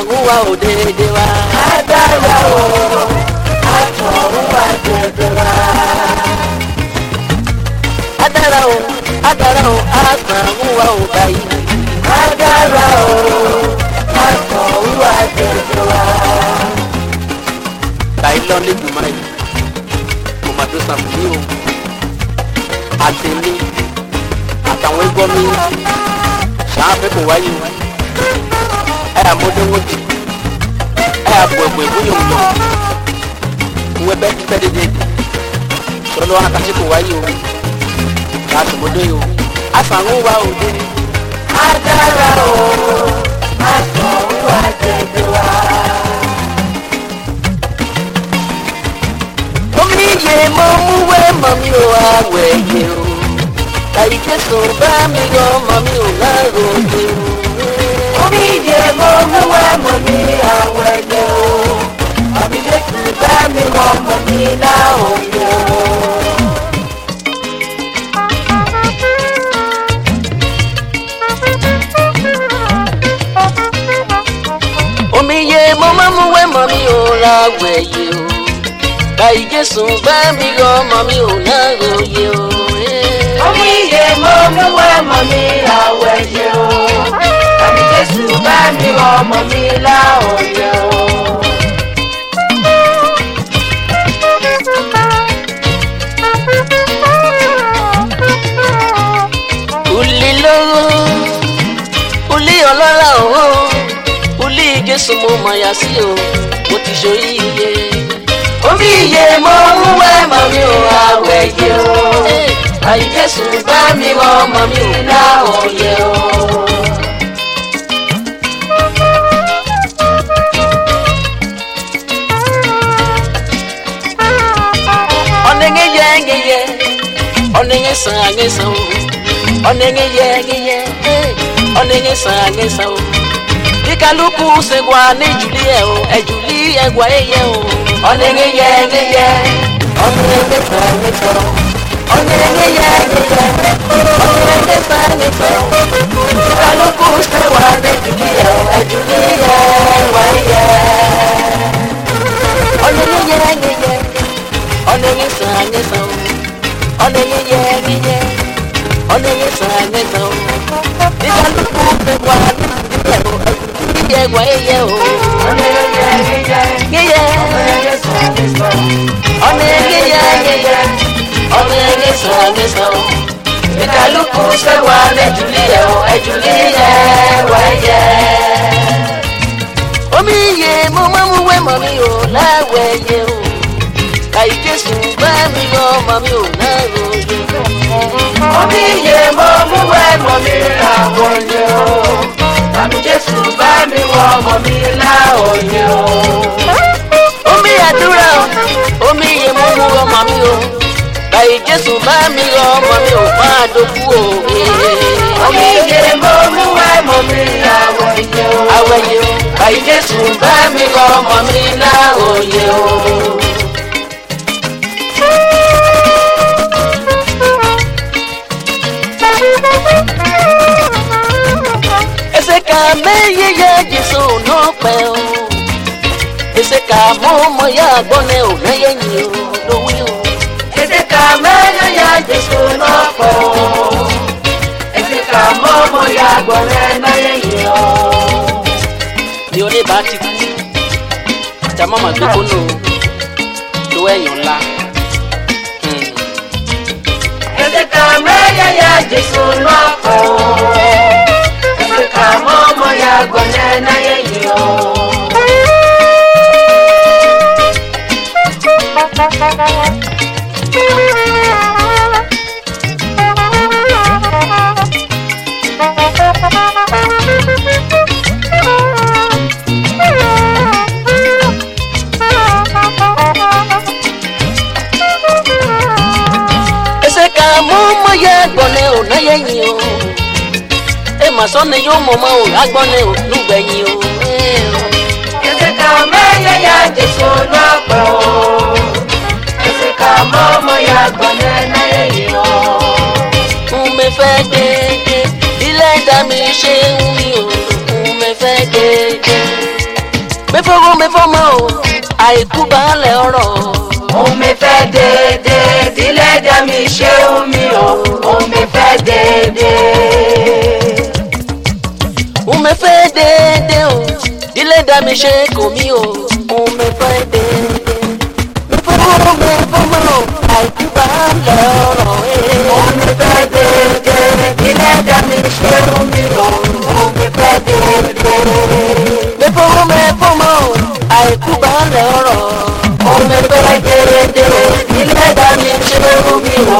àsàngúwà òdèdè wa. Agbára o, àtọ̀rúnwá dédé wá. Agbára o, àsàngúwà òdàyí. Agbára o, àtọ̀rúnwá dédé wá. Báyìí lọ ní ìgbìmọ̀ yìí, mo máa tó sàmùlí o. Àtẹ̀mí àtàwọn ẹgbọ́n mi ṣáà fẹ́ kò wáyé o. Ẹ àmọ́déwọ́dì, ẹ àbọ̀ ẹ̀bọ̀ ìbúyọ̀mùyọ̀. Ìwé bẹ́ẹ̀ ti pẹ́ dédé. Sọlọ́ àtàṣe kò wáyé o. Láti mọ́dé o. Àsàngúwà òde. Agbára o, àtọ̀rúnwá dédé wá. Omi yè mọ́ mú wẹ́ mọ́ mi ò àwẹ̀ yè o. Kàyí Jésù bá mi yọ mọ́ mi ò láàrò yè o. Omi yè mo mú wá mọ̀ ní àwọn ẹgbẹ́ o. Àbí Jésù bá mi wọ mọ̀ ní láòyè o. Omi yè mọ́ mọ́ mú wẹ́ mọ́ mi ò láwẹ̀ yè o. Kàyí Jésù bá mi yọ mọ́ mi ò láàrò yè o. Omi yè mo mú wá mọ̀ ní àwọn ẹgbẹ́ o. Àbí Jésù bá mi wọ mọ̀ ní láòyè o. Uli lówó, uli ọlọ́lá o, uli Jésù mo mọ̀ yá sí o, mo ti ṣoríire. Omi yè mo mú wá mọ̀ ní àwọn ẹgbẹ́ o. Àbí Jésù bá mi wọ mọ̀ ní láòyè o. Ọ̀nẹ́gẹ́ yẹ ngẹ́yẹ, ọ̀nẹ́gẹ́ sàn àgẹ́sàn o, ọ̀nẹ́gẹ́ yẹ ngẹ́yẹ, ọ̀nẹ́gẹ́ sàn àgẹ́sàn o. Bí kálukú ṣe wà ní jùlí ẹ̀ o, ẹ̀jùlí ẹ̀gbà ẹ̀yẹ o. Ọ̀nẹ́gẹ́ yẹ ngẹ́yẹ, ọ̀nẹ́gẹ́ sàn àgẹ́sàn o. Ọ̀nẹ́gẹ́ yẹ ngẹ́yẹ, ọ̀nẹ́gẹ́ sàn àgẹ́sàn o. Bí kálukú ṣe wà ní jùlí ẹ̀ o, ẹ̀jùlí ẹ̀gbà ẹ̀yẹ. Ọ̀nẹ́gẹ́ yẹ ngẹ́yẹ, ọ̀nẹ́gẹ́ sàn àgẹ́sàn o, ọ̀nẹ́gẹ́ yẹ ngẹ́yẹ, ọ̀nẹ́gẹ́ sàn àgẹ́sàn o. Bí kálukú ṣe wà ní jùlí ẹ̀ o, ẹ̀jùlí ẹ̀gbà ẹ̀yẹ o. Ọ̀nẹ́gẹ́ yẹ ngẹ́yẹ, Ngẹ́yẹ, ọ̀nẹ́gẹ́ sàn àgẹ́sàn o. ọ̀nẹ́gẹ́ yẹ ngẹ́yẹ, ọ̀nẹ́gẹ́ sàn àgẹ́sàn o. Bí kálukú ṣe wà ní jùlí ẹ̀ o, ẹ̀jùlí ẹ̀gbà ẹ̀yẹ. Omi yè mo máa mú wẹ́ mọ́ mi ò láwẹ̀ yẹ o. Kàyí Jésù bá mi yọ mọ́ mi ò láàrò yẹ. Omi yè mo mú wá mọ̀ ní àwọn ẹgbẹ́ o. Àbí Jésù bá mi wọ mọ̀ ní láòyè o. Omi àdúrà o, omi yè mo mú ọmọ mi o. Kàyí Jésù bá mi yọ mọ́ mi ò máa dókú o. Omi yè mo mú wá mọ̀ ní àwọn ẹgbẹ́ o. Àwẹ̀ yẹ o, Kàyí Jésù bá mi wọ mọ̀ ní láòyè o. ẹsẹ̀ ká mẹ́yẹ yẹ Jésù náà pẹ́ o. Ẹsẹ̀ ká mọ́ ọmọ yá gbọ́nẹ̀ ò náyẹ yìí o lówí o. Ẹsẹ̀ ká mẹ́yẹ yẹ Jésù náà pọ̀ o. Ẹsẹ̀ ká mọ́ ọmọ ya gbọ̀nẹ́ náyẹ yìí o. Ní oníbà ti kú, ìjà mọ́mọ́ gbé kónú lo ẹ̀yàn ńlá. Ẹsẹ̀ ká mẹ́yẹ yẹ Jésù náà pọ̀ o. Ẹsẹ̀ ká mọ́ ọmọ ya gbọ̀nẹ́ náyẹ yìí o. Ẹsẹ̀ ká mọ́ ọmọ yẹ gbọ́nẹ̀ ò náyẹ yìí o. Ẹ mà sọ́ni yóò mọ̀ mọ́ ò lágbọ́nẹ̀ ò lùgbẹ̀yìn o. Ẹsẹ̀ ká mẹ́yẹ yẹ Jésù náà pọ̀ o. Ẹsẹ̀ ká mọ́ ọmọ ya gbọ̀nẹ́ náyẹ yìí o. Mo fẹ́ dédé, ilé ẹ̀dá mi ṣe ń wí o. Mo fẹ́ dédé. mẹ́fọ́rọ́ mẹ́fọ́mọ́ o àìkú baálẹ̀ ọ̀rọ̀. Omi fẹ́ dédé dílẹ̀ dá mi ṣe omi o. Omi fẹ́ dédé. Omi fẹ́ dédé o dílẹ̀ dá mi ṣe kò mí o. Omi fẹ́ dédé. Mẹ́fọ́rọ́ mẹ́fọ́mọ́ o àìkú baálẹ̀ ọ̀rọ̀. Omi fẹ́ dédé dílẹ̀ dá mi ṣe omi o. Omi fẹ́ dédé. Mẹ́fọ́rọ́ mẹ́fọ́mọ́ o àìkú baálẹ̀ ọ̀rọ̀. Omi fẹ́ dédé dílẹ̀ dá mi ṣe omi o.